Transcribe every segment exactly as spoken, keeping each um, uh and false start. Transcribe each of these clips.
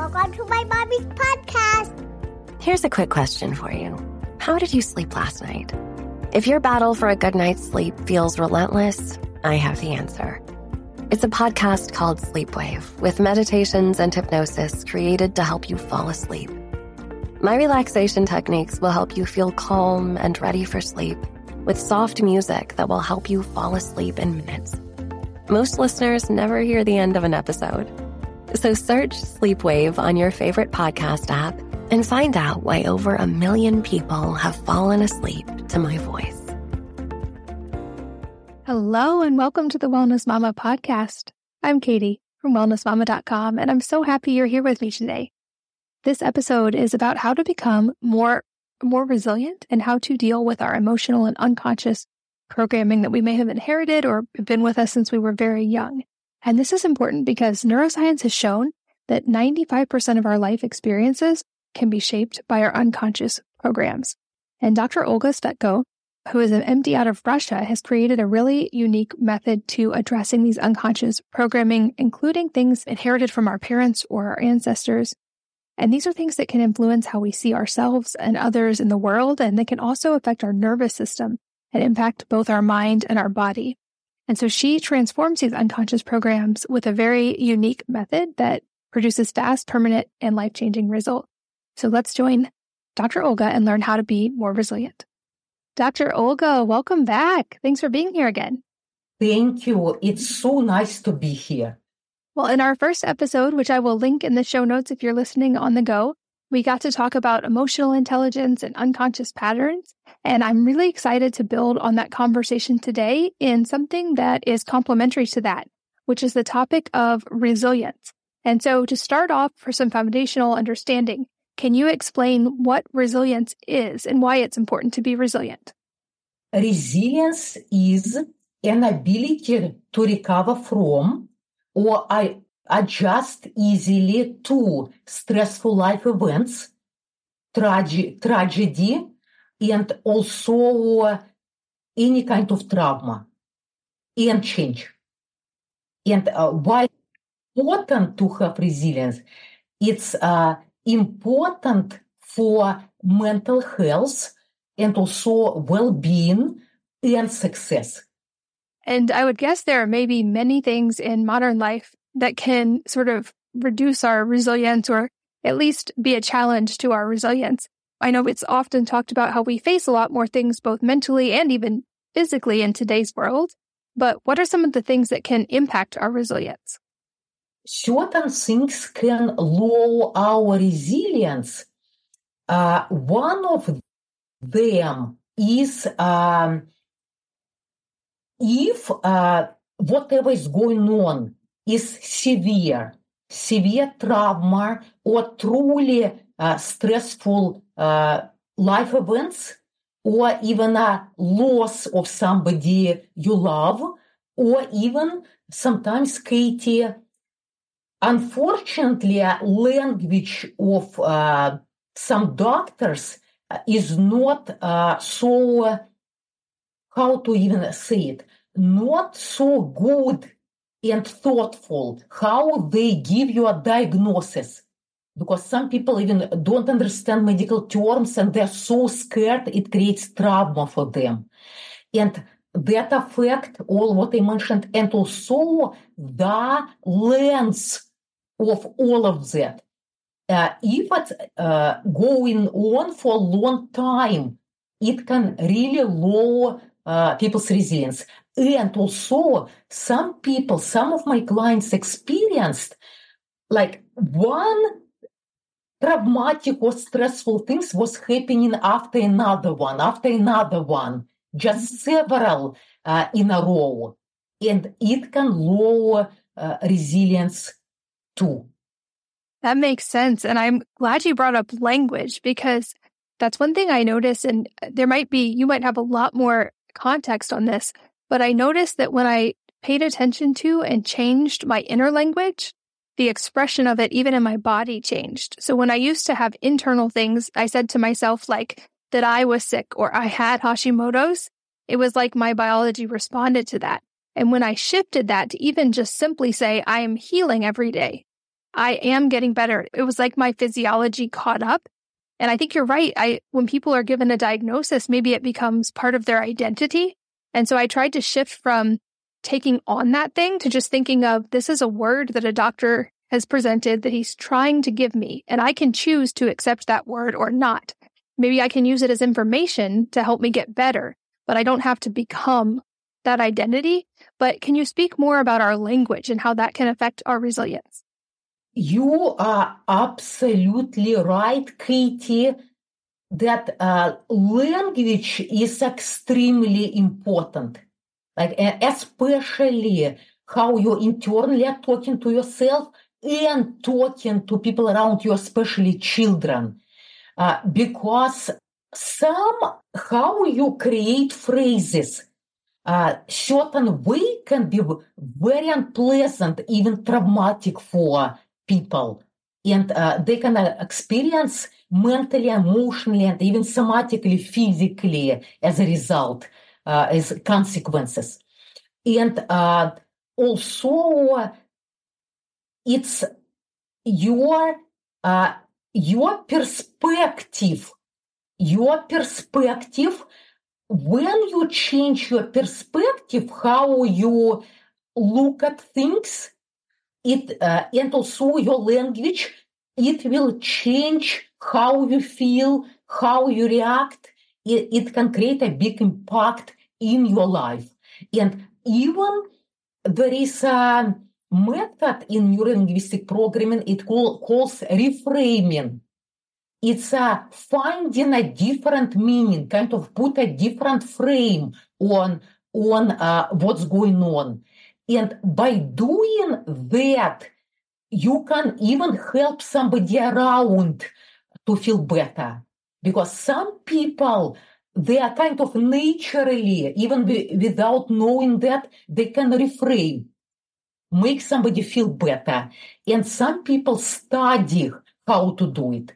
Welcome to my mommy's podcast. Here's a quick question for you. How did you sleep last night? If your battle for a good night's sleep feels relentless, I have the answer. It's a podcast called Sleepwave with meditations and hypnosis created to help you fall asleep. My relaxation techniques will help you feel calm and ready for sleep with soft music that will help you fall asleep in minutes. Most listeners never hear the end of an episode. So search Sleepwave on your favorite podcast app and find out why over a million people have fallen asleep to my voice. Hello and welcome to the Wellness Mama podcast. I'm Katie from wellness mama dot com, and I'm so happy you're here with me today. This episode is about how to become more, more resilient and how to deal with our emotional and unconscious programming that we may have inherited or been with us since we were very young. And this is important because neuroscience has shown that ninety-five percent of our life experiences can be shaped by our unconscious programs. And Doctor Olga Svetko, who is an M D out of Russia, has created a really unique method to addressing these unconscious programming, including things inherited from our parents or our ancestors. And these are things that can influence how we see ourselves and others in the world, and they can also affect our nervous system and impact both our mind and our body. And so she transforms these unconscious programs with a very unique method that produces fast, permanent, and life-changing results. So let's join Doctor Olga and learn how to be more resilient. Doctor Olga, welcome back. Thanks for being here again. Thank you. It's so nice to be here. Well, in our first episode, which I will link in the show notes if you're listening on the go, we got to talk about emotional intelligence and unconscious patterns. And I'm really excited to build on that conversation today in something that is complementary to that, which is the topic of resilience. And so to start off for some foundational understanding, can you explain what resilience is and why it's important to be resilient? Resilience is an ability to recover from or I adjust easily to stressful life events, trage- tragedy, and also any kind of trauma and change. And uh, why important to have resilience? It's uh, important for mental health and also well-being and success. And I would guess there are maybe many things in modern life that can sort of reduce our resilience or at least be a challenge to our resilience. I know it's often talked about how we face a lot more things both mentally and even physically in today's world. But what are some of the things that can impact our resilience? Certain things can lower our resilience. Uh, one of them is um, if uh, whatever is going on is severe, severe trauma or truly uh, stressful uh, life events, or even a loss of somebody you love, or even sometimes, Katie, unfortunately, language of uh, some doctors is not uh, so, how to even say it, not so good and thoughtful how they give you a diagnosis. Because some people even don't understand medical terms and they're so scared it creates trauma for them. And that affect all what I mentioned and also the length of all of that. Uh, if it's uh, going on for a long time, it can really lower uh, people's resilience. And also, some people, some of my clients experienced like one traumatic or stressful things was happening after another one, after another one, just several uh, in a row. And it can lower uh, resilience too. That makes sense. And I'm glad you brought up language because that's one thing I noticed. And there might be, you might have a lot more context on this, but I noticed that when I paid attention to and changed my inner language, the expression of it, even in my body, changed. So when I used to have internal things, I said to myself like that I was sick or I had Hashimoto's, it was like my biology responded to that. And when I shifted that to even just simply say, I am healing every day, I am getting better. It was like my physiology caught up. And I think you're right. I when people are given a diagnosis, maybe it becomes part of their identity. And so I tried to shift from taking on that thing to just thinking of this is a word that a doctor has presented that he's trying to give me, and I can choose to accept that word or not. Maybe I can use it as information to help me get better, but I don't have to become that identity. But can you speak more about our language and how that can affect our resilience? You are absolutely right, Katie, that uh, language is extremely important. Like, especially how you internally are talking to yourself and talking to people around you, especially children. Uh, because somehow you create phrases, uh, certain way can be very unpleasant, even traumatic for people. And uh, they can uh, experience mentally, emotionally, and even somatically, physically as a result, uh, as consequences. And uh, also, it's your uh, your perspective. Your perspective, when you change your perspective, how you look at things, it uh, and also your language, it will change how you feel, how you react. It, it can create a big impact in your life. And even there is a method in neurolinguistic programming, it call, calls reframing. It's a finding a different meaning, kind of put a different frame on, on uh, what's going on. And by doing that, you can even help somebody around to feel better. Because some people, they are kind of naturally, even be, without knowing that, they can reframe, make somebody feel better. And some people study how to do it.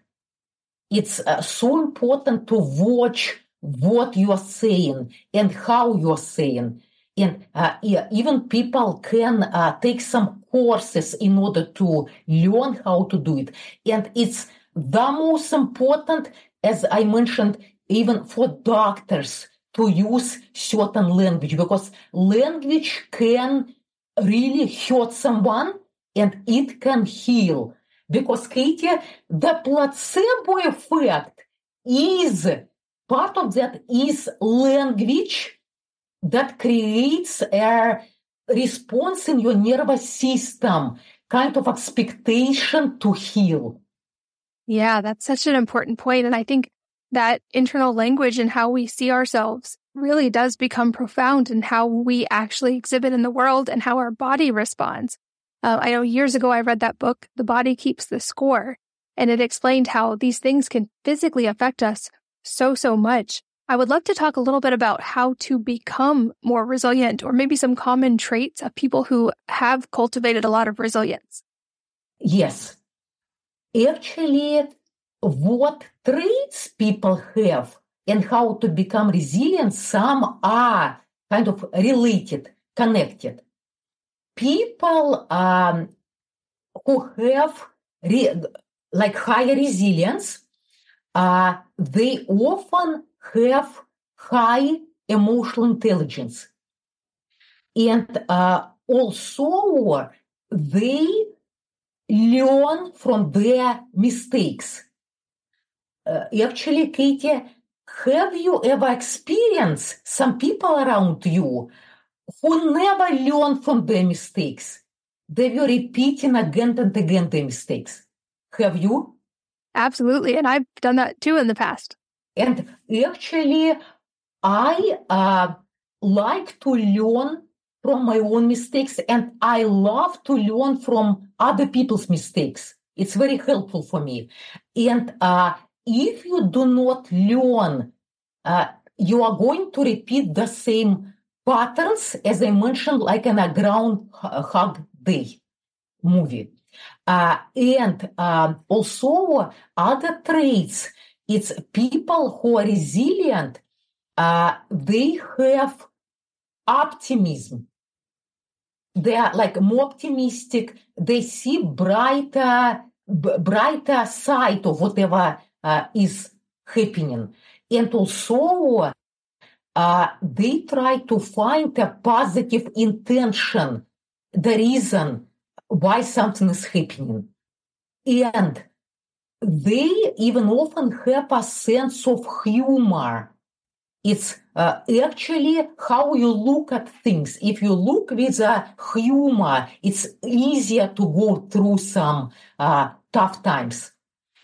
It's uh, so important to watch what you are saying and how you are saying. And uh, yeah, even people can uh, take some courses in order to learn how to do it. And it's the most important, as I mentioned, even for doctors to use certain language, because language can really hurt someone and it can heal. Because, Katie, the placebo effect is, part of that is language that creates a response in your nervous system, kind of expectation to heal. Yeah, that's such an important point. And I think that internal language and how we see ourselves really does become profound in how we actually exhibit in the world and how our body responds. Uh, I know years ago I read that book, The Body Keeps the Score, and it explained how these things can physically affect us so, so much. I would love to talk a little bit about how to become more resilient, or maybe some common traits of people who have cultivated a lot of resilience. Yes. Actually, what traits people have and how to become resilient, some are kind of related, connected. People um, who have re- like higher resilience, uh, they often have high emotional intelligence. And uh, also they learn from their mistakes. Uh, actually, Katie, have you ever experienced some people around you who never learned from their mistakes? They were repeating again and again their mistakes. Have you? Absolutely. And I've done that too in the past. And actually, I uh, like to learn from my own mistakes, and I love to learn from other people's mistakes. It's very helpful for me. And uh, if you do not learn, uh, you are going to repeat the same patterns, as I mentioned, like in a Groundhog Day movie. Uh, and uh, also other traits, it's people who are resilient, uh, they have optimism. they are like more optimistic. They see brighter, b- brighter side of whatever uh, is happening. And also, uh, they try to find a positive intention, the reason why something is happening. And they even often have a sense of humor. It's uh, actually how you look at things. If you look with a humor, it's easier to go through some uh, tough times.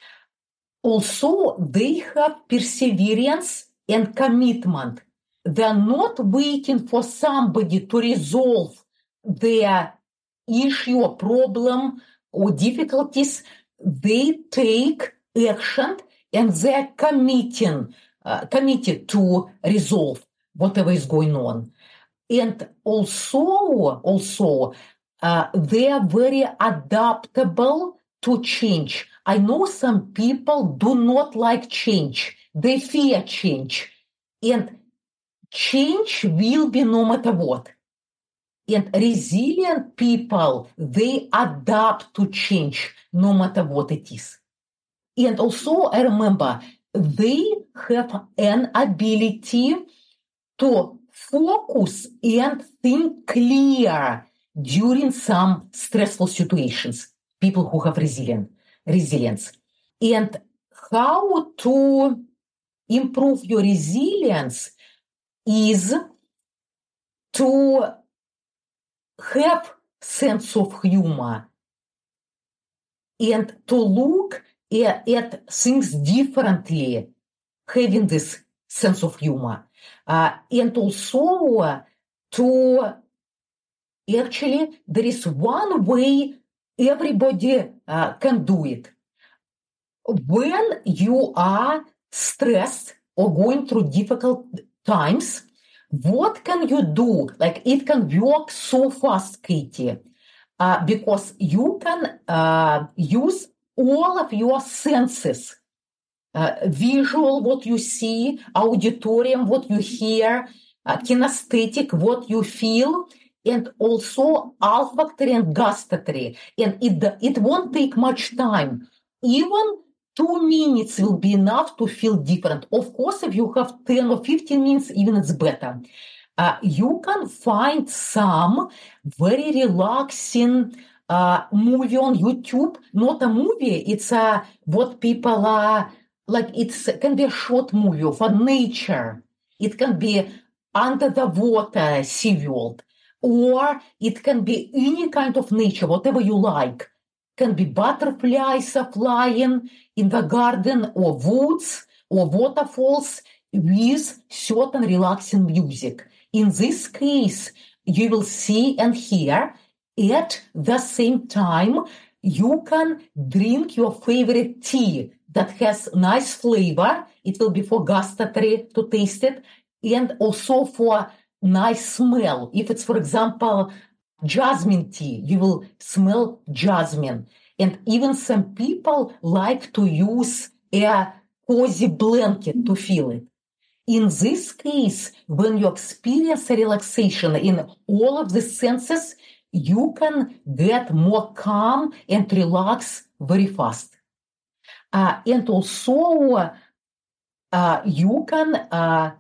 Also, they have perseverance and commitment. They're not waiting for somebody to resolve their issue or problem or difficulties. They take action and they're committing, uh, committed to resolve whatever is going on. And also, also uh, they are very adaptable to change. I know some people do not like change. They fear change. And change will be no matter what. And resilient people, they adapt to change no matter what it is. And also, I remember, they have an ability to focus and think clear during some stressful situations, people who have resilient, resilience. And how to improve your resilience is to have sense of humor and to look at, at things differently, having this sense of humor. Uh, and also uh, to actually, there is one way everybody uh, can do it. When you are stressed or going through difficult times, what can you do? Like, it can work so fast, Katie, uh, because you can uh, use all of your senses. Uh, visual, what you see, auditorium, what you hear, uh, kinesthetic, what you feel, and also olfactory and gustatory. And it, it won't take much time. Even two minutes will be enough to feel different. Of course, if you have ten or fifteen minutes, even it's better. Uh, you can find some very relaxing uh, movie on YouTube. Not a movie, it's uh, what people are, like it can be a short movie of a nature. It can be under the water, SeaWorld. Or it can be any kind of nature, whatever you like. Can be butterflies are flying in the garden or woods or waterfalls with certain relaxing music. In this case, you will see and hear at the same time you can drink your favorite tea that has nice flavor. It will be for gustatory to taste it and also for nice smell. If it's, for example, jasmine tea, you will smell jasmine. And even some people like to use a cozy blanket to feel it. In this case, when you experience a relaxation in all of the senses, you can get more calm and relax very fast. Uh, and also, uh, you can uh,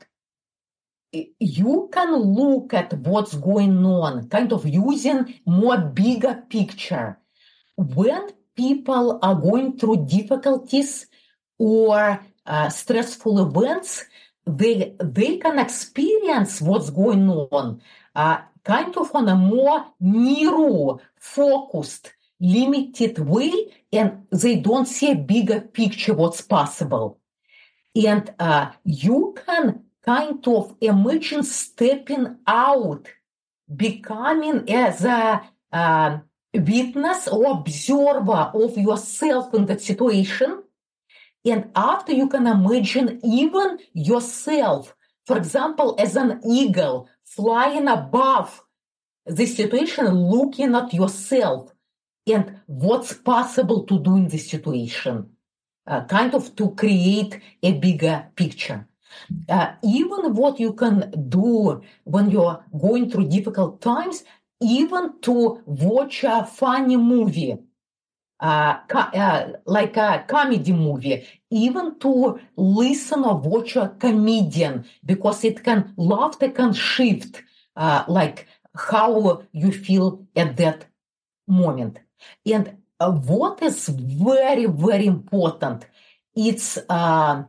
you can look at what's going on, kind of using more bigger picture. When people are going through difficulties or uh, stressful events, they they can experience what's going on uh, kind of on a more narrow, focused, limited way, and they don't see a bigger picture what's possible. And uh, you can kind of imagine stepping out, becoming as a uh, witness or observer of yourself in that situation. And after you can imagine even yourself, for example, as an eagle flying above the situation, looking at yourself and what's possible to do in this situation, uh, kind of to create a bigger picture. Uh, even what you can do when you're going through difficult times, even to watch a funny movie, uh, co- uh, like a comedy movie, even to listen or watch a comedian, because it can, laughter can shift uh, like how you feel at that moment. And uh, what is very, very important, it's uh,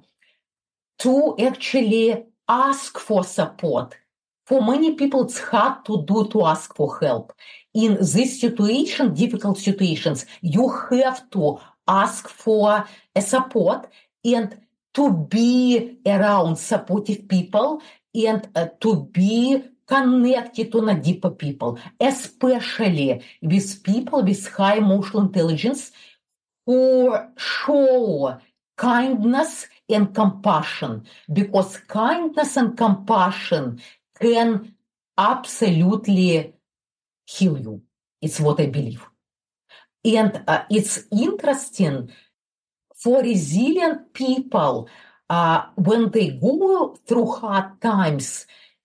to actually ask for support. For many people, it's hard to do to ask for help. In this situation, difficult situations, you have to ask for a support and to be around supportive people and uh, to be connected to the deeper people, especially with people with high emotional intelligence who show kindness and compassion, because kindness and compassion can absolutely heal you. It's what I believe. And uh, it's interesting for resilient people, uh, when they go through hard times,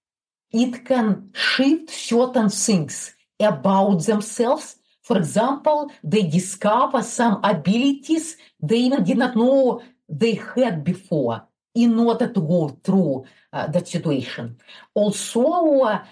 it can shift certain things about themselves. For example, they discover some abilities they even did not know they had before in order to go through uh, that situation. Also, uh,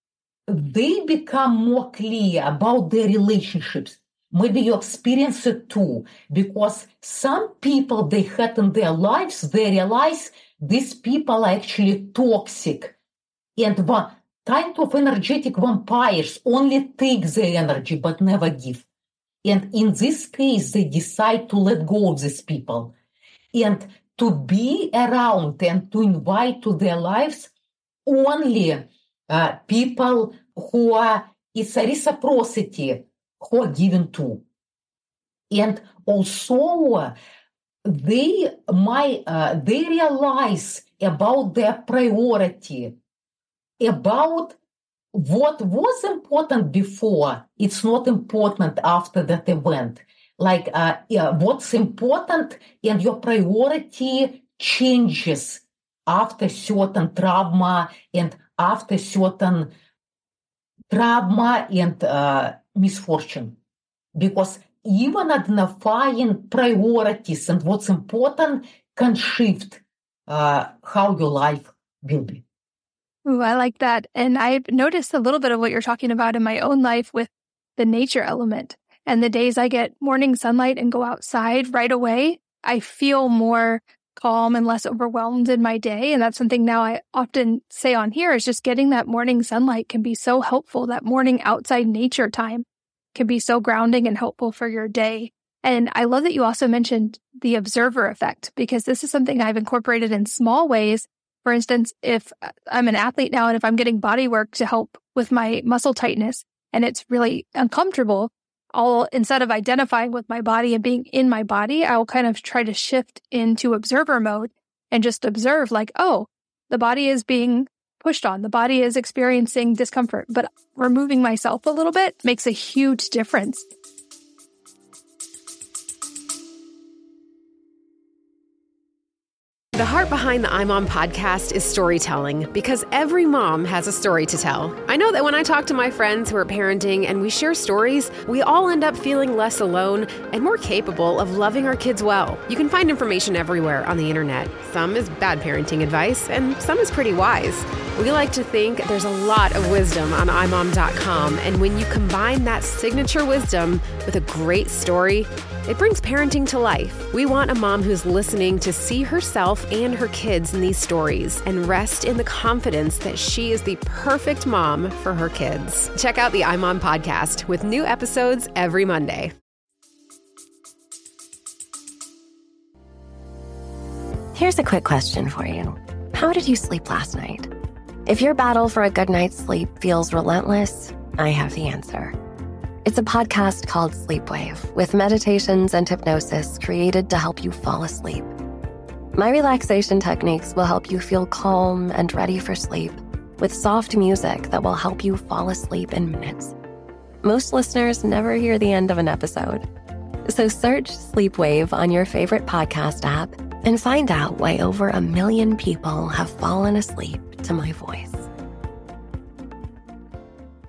they become more clear about their relationships. Maybe you experience it too, because some people they had in their lives, they realize these people are actually toxic and one kind of energetic vampires, only take their energy but never give. And in this case, they decide to let go of these people and to be around and to invite to their lives only uh, people who are, it's a reciprocity, who are given to. And also uh, they, my, uh, they realize about their priority, about what was important before, it's not important after that event. Like uh, yeah, what's important and your priority changes after certain trauma and after certain trauma and uh, misfortune. Because even identifying priorities and what's important can shift uh, how your life will be. Ooh, I like that. And I've noticed a little bit of what you're talking about in my own life with the nature element. And the days I get morning sunlight and go outside right away, I feel more calm and less overwhelmed in my day. And that's something now I often say on here is just getting that morning sunlight can be so helpful. That morning outside nature time can be so grounding and helpful for your day. And I love that you also mentioned the observer effect, because this is something I've incorporated in small ways. For instance, if I'm an athlete now and if I'm getting body work to help with my muscle tightness and it's really uncomfortable, I'll, instead of identifying with my body and being in my body, I'll kind of try to shift into observer mode and just observe like, oh, the body is being pushed on. The body is experiencing discomfort, but removing myself a little bit makes a huge difference. The heart behind the iMom podcast is storytelling, because every mom has a story to tell. I know that when I talk to my friends who are parenting and we share stories, we all end up feeling less alone and more capable of loving our kids well. You can find information everywhere on the internet. Some is bad parenting advice and some is pretty wise. We like to think there's a lot of wisdom on i mom dot com, and when you combine that signature wisdom with a great story, it brings parenting to life. We want a mom who's listening to see herself and her kids in these stories and rest in the confidence that she is the perfect mom for her kids. Check out the iMom podcast with new episodes every Monday. Here's a quick question for you. How did you sleep last night? If your battle for a good night's sleep feels relentless, I have the answer. It's a podcast called Sleepwave, with meditations and hypnosis created to help you fall asleep. My relaxation techniques will help you feel calm and ready for sleep, with soft music that will help you fall asleep in minutes. Most listeners never hear the end of an episode. So search Sleepwave on your favorite podcast app and find out why over a million people have fallen asleep to my voice.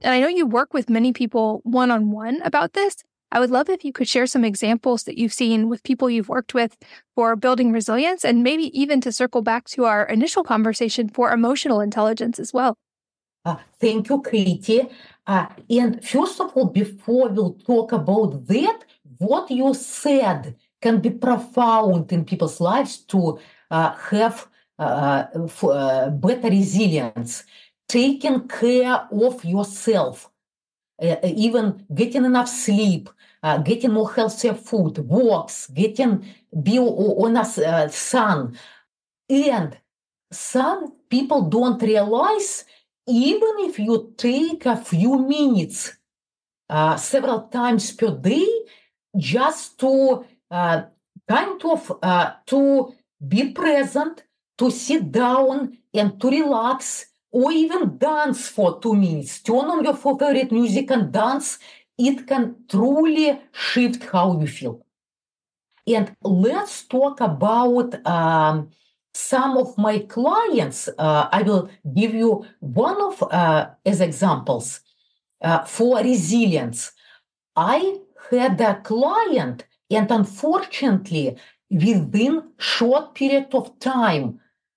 And I know you work with many people one-on-one about this. I would love if you could share some examples that you've seen with people you've worked with for building resilience, and maybe even to circle back to our initial conversation for emotional intelligence as well. Uh, thank you, Katie. Uh, and first of all, before we'll talk about that, what you said can be profound in people's lives to uh, have uh, f- uh, better resilience, taking care of yourself, uh, even getting enough sleep, uh, getting more healthier food, walks, getting be on a uh, sun. And some people don't realize, even if you take a few minutes uh, several times per day, just to uh, kind of uh, to be present, to sit down and to relax, or even dance for two minutes. Turn on your favorite music and dance. It can truly shift how you feel. And let's talk about um, some of my clients. Uh, I will give you one of uh, as examples uh, for resilience. I had a client, and unfortunately, within short period of time,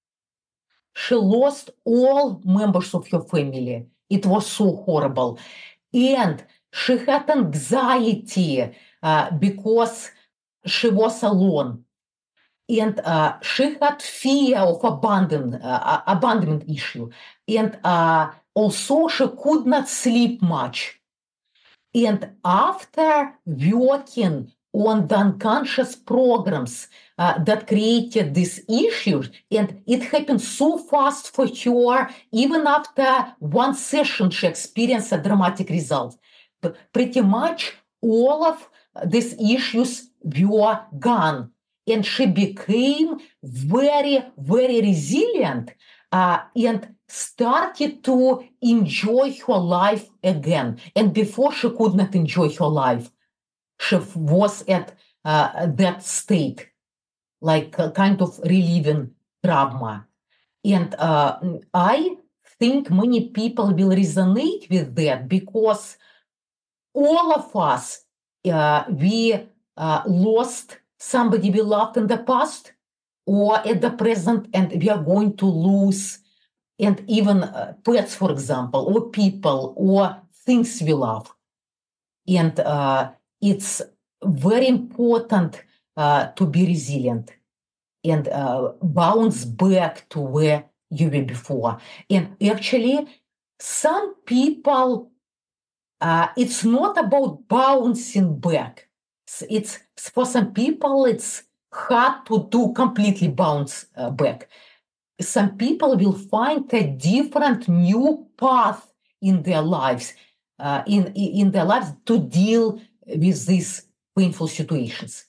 she lost all members of her family. It was so horrible. And she had anxiety uh, because she was alone. And uh, she had fear of abandon, uh, abandonment issue. And uh, also she could not sleep much. And after working on the unconscious programs uh, that created these issues, and it happened so fast for her, even after one session, she experienced a dramatic result. But pretty much all of these issues were gone. And she became very, very resilient uh, and started to enjoy her life again. And before, she could not enjoy her life. She was at uh, that state, like a kind of reliving trauma. And uh, I think many people will resonate with that, because all of us, uh, we uh, lost somebody we loved in the past or at the present, and we are going to lose, and even uh, pets, for example, or people, or things we love. And uh, it's very important uh, to be resilient and uh, bounce back to where you were before. And actually, some people, uh, it's not about bouncing back. It's, it's for some people, it's hard to do completely bounce uh, back. Some people will find a different new path in their lives, uh, in, in their lives to deal with these painful situations.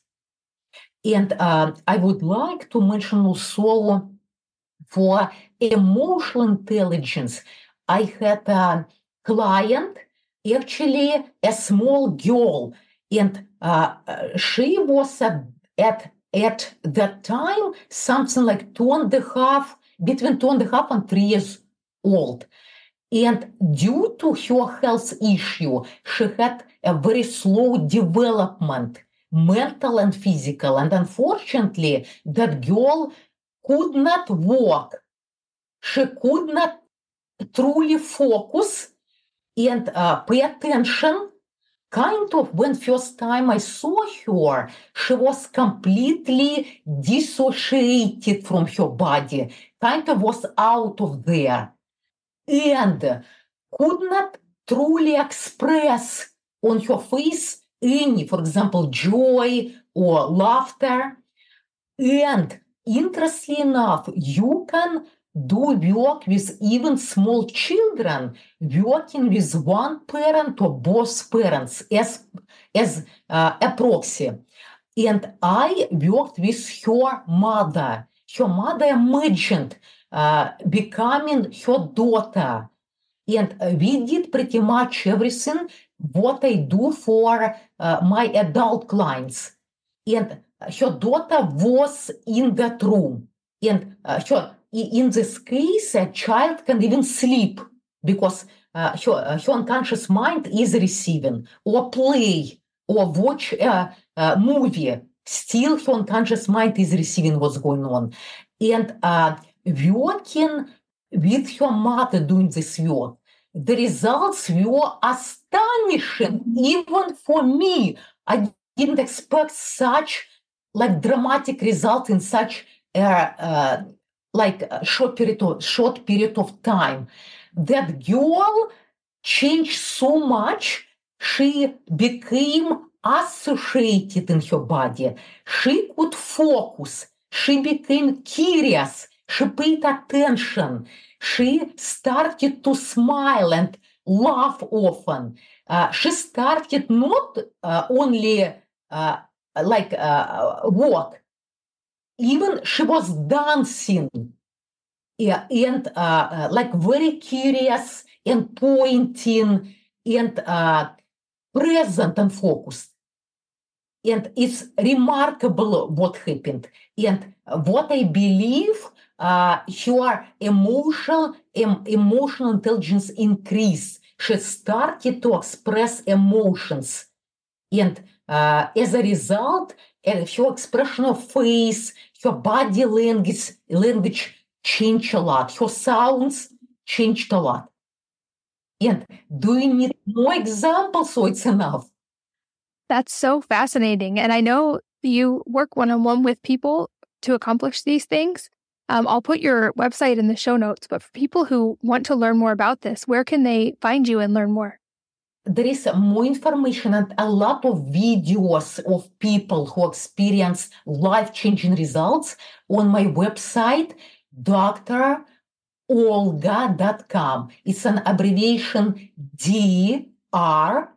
And uh, I would like to mention also for emotional intelligence, I had a client, actually a small girl, and uh, she was at, at at that time something like two and a half, between two and a half and three years old. And due to her health issue, she had a very slow development, mental and physical. And unfortunately, that girl could not walk. She could not truly focus and uh, pay attention. Kind of when first time I saw her, she was completely dissociated from her body, kind of was out of there, and could not truly express on her face any, for example, joy or laughter. And interestingly enough, you can do work with even small children, working with one parent or both parents as, as uh, a proxy. And I worked with her mother. Her mother imagined uh, becoming her daughter. And we did pretty much everything what I do for uh, my adult clients. And her daughter was in that room. And uh, her, in this case, a child can even sleep, because uh, her, uh, her unconscious mind is receiving, or play, or watch a, a movie, still her unconscious mind is receiving what's going on. And uh, working with her mother doing this work, the results were astonishing, even for me. I didn't expect such like dramatic result in such a uh, like a short period of, short period of time. That girl changed so much. She became associated in her body. She could focus. She became curious. She paid attention. She started to smile and laugh often. Uh, she started not uh, only uh, like uh, walk, even she was dancing, yeah, and uh, uh, like very curious and pointing and uh, present and focused. And it's remarkable what happened. And what I believe, uh, her emotional, em- emotional intelligence increased. She started to express emotions. And uh, as a result, uh, her expression of face, her body language, language changed a lot. Her sounds changed a lot. And do you need more examples, so it's enough? That's so fascinating. And I know you work one-on-one with people to accomplish these things. Um, I'll put your website in the show notes, but for people who want to learn more about this, where can they find you and learn more? There is more information and a lot of videos of people who experience life-changing results on my website, D R Olga dot com. It's an abbreviation D R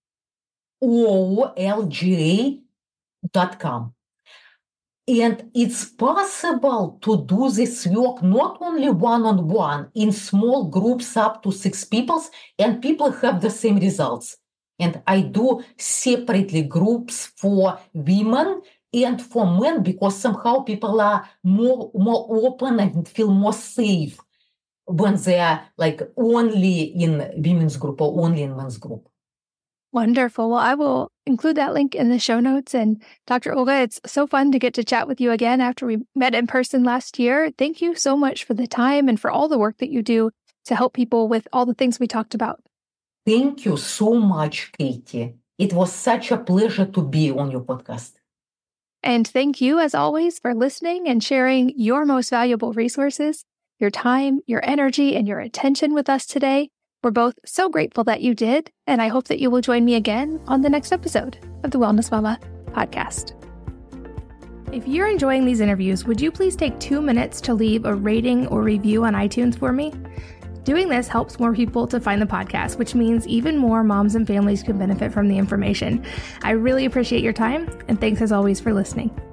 O L G A dot com. And it's possible to do this work not only one-on-one, in small groups up to six people, and people have the same results. And I do separately groups for women and for men, because somehow people are more, more open and feel more safe when they are like only in women's group or only in men's group. Wonderful. Well, I will include that link in the show notes. And Doctor Olga, it's so fun to get to chat with you again after we met in person last year. Thank you so much for the time and for all the work that you do to help people with all the things we talked about. Thank you so much, Katie. It was such a pleasure to be on your podcast. And thank you, as always, for listening and sharing your most valuable resources, your time, your energy, and your attention with us today. We're both so grateful that you did, and I hope that you will join me again on the next episode of the Wellness Mama podcast. If you're enjoying these interviews, would you please take two minutes to leave a rating or review on iTunes for me? Doing this helps more people to find the podcast, which means even more moms and families can benefit from the information. I really appreciate your time, and thanks as always for listening.